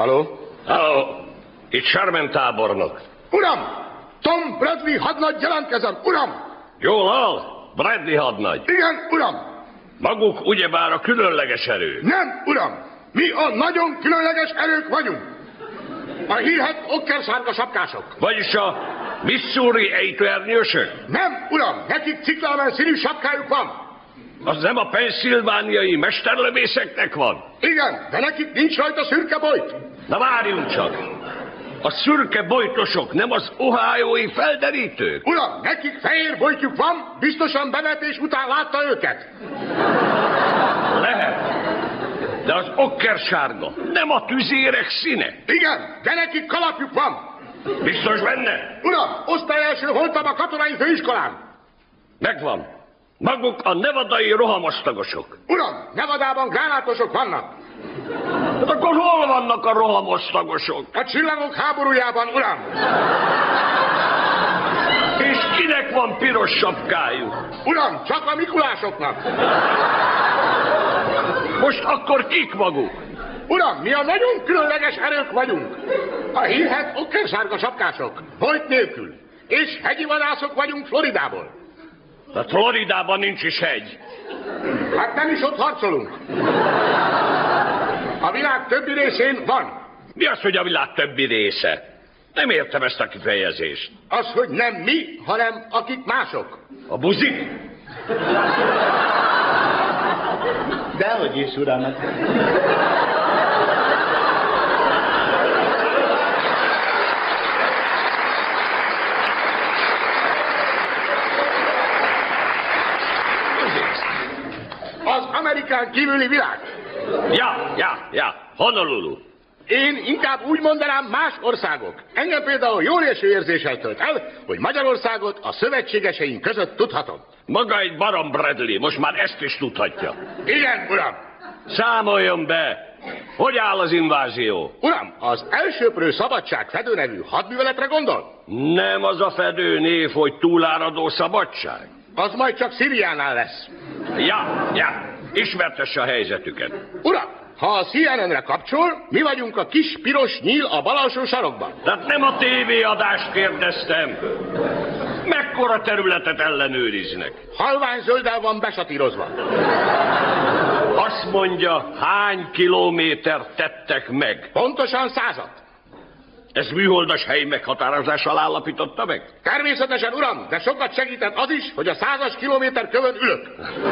Halló? Halló, itt Sherman tábornok. Uram! Tom Bradley hadnagy jelentkezem, uram! Jól hall? Bradley hadnagy. Igen, uram! Maguk ugyebár a különleges erő. Nem, uram! Mi a nagyon különleges erők vagyunk. A hírhet okkersárga sapkások. Vagyis a Missouri ejtőernyősök? Nem, uram! Nekik ciklában színű sapkájuk van. Az nem a penszilvániai mesterlövészeknek van? Igen, de nekik nincs rajta szürke bojt. Na várjunk csak! A szürke bojtosok nem az ohiói felderítők? Uram, nekik fehér bojtjuk van, biztosan bevetés után látta őket. Lehet. De az okkersárga nem a tüzérek színe? Igen, de nekik kalapjuk van. Biztos benne? Uram, osztályelső voltam a katonai főiskolán. Megvan. Maguk a nevadai rohamosztagosok. Uram, Nevadában gránátosok vannak. Hát akkor hol vannak a rohamosztagosok? A csillagok háborújában, uram. És kinek van piros sapkájuk? Uram, csak a Mikulásoknak. Most akkor kik maguk? Uram, mi a nagyon különleges erők vagyunk. A hírhet okkersárga sapkások, bojt nélkül. És hegyi vadászok vagyunk Floridából. Hát Floridában nincs is hegy. Hát nem is ott harcolunk. A világ többi részén van. Mi az, hogy a világ többi része? Nem értem ezt a kifejezést. Az, hogy nem mi, hanem akik mások. A buzik? Dehogy is, uram. Az Amerikán kívüli világ. Ja. Honolulu. Én inkább úgy mondanám más országok. Engem például jól eső érzéssel tölt el, hogy Magyarországot a szövetségeseink között tudhatom. Maga egy barom Bradley, most már ezt is tudhatja. Igen, uram. Számoljon be! Hogy áll az invázió? Uram, az elsöprő szabadság fedő nevű hadműveletre gondol? Nem az a fedő név, hogy túláradó szabadság? Az majd csak Szíriánál lesz. Ja. Ismertesse a helyzetüket. Uram, ha a CNN-re kapcsol, mi vagyunk a kis piros nyíl a bal alsó sarokban. Tehát nem a tévéadást kérdeztem. Mekkora területet ellenőriznek? Halvány zölddel van besatírozva. Azt mondja, hány kilométert tettek meg? Pontosan 100. Ez műholdas hely meghatározással állapította meg? Természetesen, uram, de sokat segített az is, hogy a 100-as kilométer kövön ülök.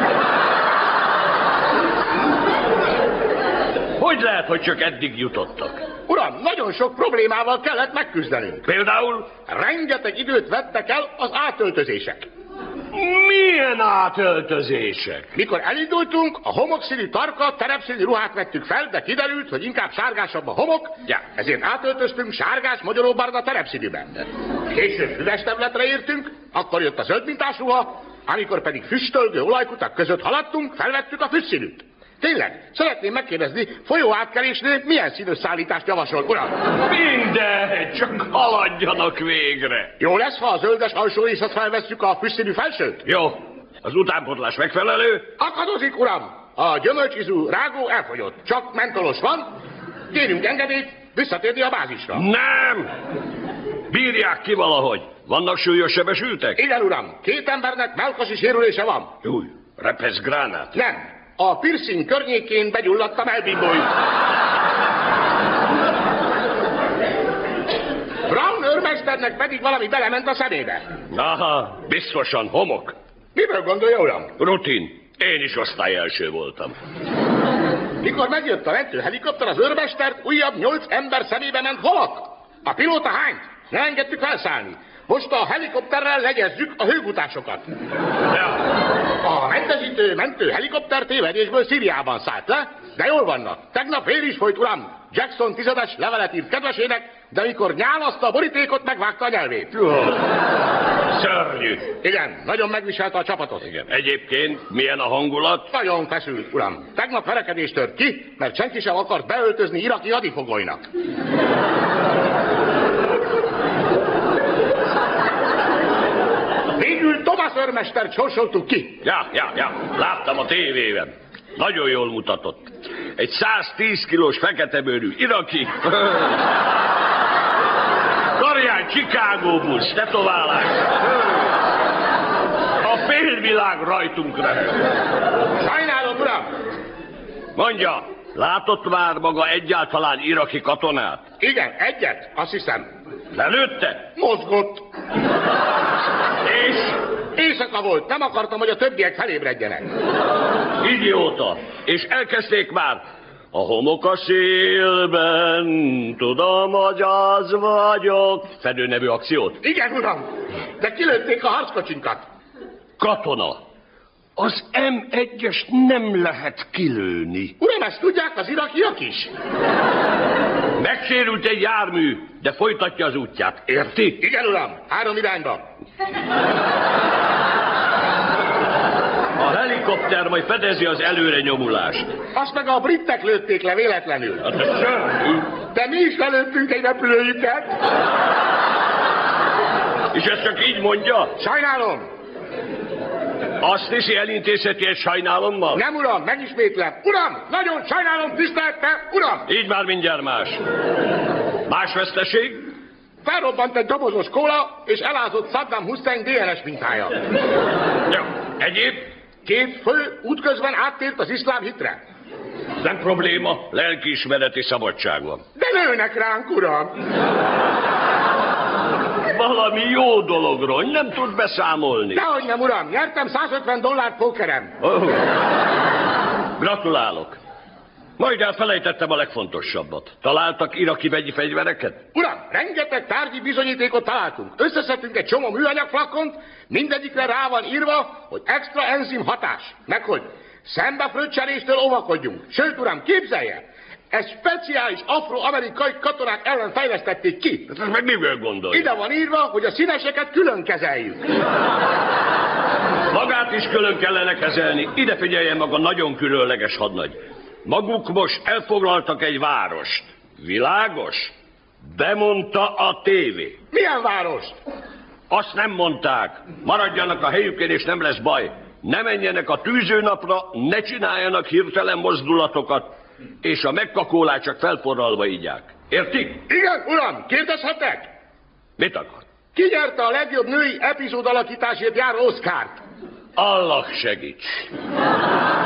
Hogy lehet, hogy csak eddig jutottak? Uram, nagyon sok problémával kellett megküzdenünk. Például? Rengeteg időt vettek el az átöltözések. Milyen átöltözések? Mikor elindultunk, a homokszínű tarka, terepszínű ruhát vettük fel, de kiderült, hogy inkább sárgásabb a homok, ezért átöltöztünk sárgás, magyaróbarna terepszínűben. Később füves területre értünk, akkor jött a zöldmintás ruha, amikor pedig füstölgő olajkutak között haladtunk, felvettük a füstszínűt. Tényleg, szeretném megkérdezni, folyóátkelésnél milyen színös szállítást javasol, uram? Mindegy, csak haladjanak végre. Jó lesz, ha a zöldes alsó részt felvesszük a füstszínű felsőt? Jó. Az utánpótlás megfelelő? Akadozik, uram! A gyümölcsízű rágó elfogyott. Csak mentolos van. Kérünk engedélyt visszatérni a bázisra. Nem! Bírják ki valahogy. Vannak súlyos sebesültek? Igen, uram. 2 embernek mellkasi sérülése van. Új, repesz gránát. Nem. A piercing környékén begyulladt a mellbimbójuk. Brown őrmesternek pedig valami belement a szemébe. Aha, biztosan homok. Miből gondolja, uram? Rutin. Én is osztályelső voltam. Mikor megjött a mentőhelikopter, az őrmestert újabb 8 ember szemébe ment homok. A pilóta hányt? Ne engedtük felszállni. Most a helikopterrel legyezzük a hőgutásokat. A mentesítő mentőhelikopter tévedésből Szíriában szállt le, de jól vannak. Tegnap vér is folyt, uram. Jackson 10-es levelet írt kedvesének, de amikor nyálaszta a borítékot, megvágta a nyelvét. Szörnyű. Igen, nagyon megviselte a csapatot. Igen. Egyébként milyen a hangulat? Nagyon feszült, uram. Tegnap verekedés tört ki, mert senki sem akart beöltözni iraki hadifogolynak. Végül Thomas őrmestert sorsoltuk ki. Ja. Láttam a tévében. Nagyon jól mutatott. Egy 110 kilós feketebőrű iraki. Karján Chicago busz, tetoválás. A félvilág rajtunk röhög. Sajnálom, uram! Mondja, látott már maga egyáltalán iraki katonát? Igen, egyet, azt hiszem. Lelőtte? Mozgott. És? Éjszaka volt, nem akartam, hogy a többiek felébredjenek. Idióta. És elkezdték már. A homok a szélben, tudom, hogy az vagyok. Fedő nevű akciót? Igen, uram, de kilőtték a harckocsinkat. Katona. Az M1-es nem lehet kilőni. Uram, ezt tudják az irakiak is? Megsérült egy jármű, de folytatja az útját. Érti? Igen, uram, 3 irányba. A helikopter majd fedezi az előre nyomulást. Azt meg a britek lőtték le véletlenül. Hát ez semmi. De mi is lelőttünk egy repülőjüket. És ezt csak így mondja? Sajnálom. Azt hiszi, elintézheti egy sajnálommal? Nem, uram, megismétlem. Uram, nagyon sajnálom, tisztelettel, uram. Így már mindjárt más. Más veszteség? Felrobbant egy dobozos kóla, és elázott Saddam Hussein DNS mintája. Jó. Egyéb? 2 fő útközben áttért az iszlám hitre. Nem probléma, lelkiismereti szabadság van. De lőnek ránk, uram. Valami jó dologról, nem tud beszámolni. Dehogy nem, uram, nyertem $150 pókerem. Oh. Gratulálok. Majd elfelejtettem a legfontosabbat. Találtak iraki vegyi fegyvereket? Uram, rengeteg tárgyi bizonyítékot találtunk. Összeszedtünk egy csomó műanyagflakont, mindegyikre rá van írva, hogy extra enzim hatás. Meg hogy szembefröccseléstől óvakodjunk. Sőt, uram, képzelje! Ezt speciális afroamerikai katonák ellen fejlesztették ki. Ez meg miből gondolja? Ide van írva, hogy a színeseket külön kezeljük. Magát is külön kellene kezelni. Ide figyeljen maga nagyon különleges hadnagy. Maguk most elfoglaltak egy várost. Világos? Bemondta a tévé. Milyen várost? Azt nem mondták. Maradjanak a helyükön, és nem lesz baj. Ne menjenek a tűzőnapra, ne csináljanak hirtelen mozdulatokat, és a megkakolát csak felforralva igyák. Értik? Igen, uram, kérdezhetek? Mit akar? Ki nyerte a legjobb női epizód alakításért járó Oscart? Allah segíts!